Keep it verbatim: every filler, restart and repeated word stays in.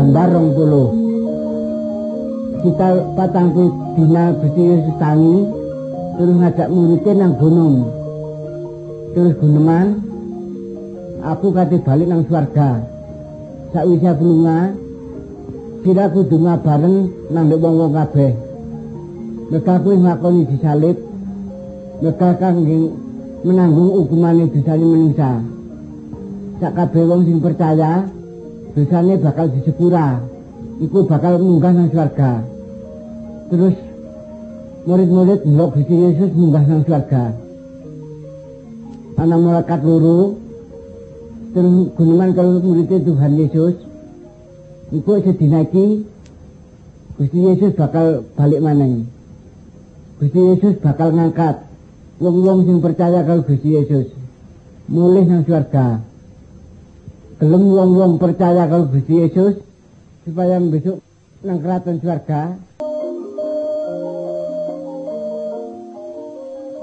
gambar rong puluh. Kita patangku dina Gusti Yesus tangi terus ngajak muridnya nang gunung. Terus guneman aku kate balik nang swarga. Sakwise lunga kira kudu bareng nang wong-wong kabeh. Mereka kuwi ngakoni disalib. Mereka kangge menanggung hukumane dosane manusia. Sak kabeh wong sing percaya dosane bakal disepura. Iku bakal munggah nang swarga. Terus murid-murid ndelok Gusti Yesus munggah nang swarga. Ana malaikat loro terus guneman kalau muridnya Tuhan Yesus. Iku sedina iki Gusti Yesus bakal balik maneng. Gusti Yesus bakal ngangkat wong-wong sing percaya kalau Gusti Yesus mulih nang swarga. Gelem wong-wong percaya kalau Gusti Yesus supaya besok nang kraton swarga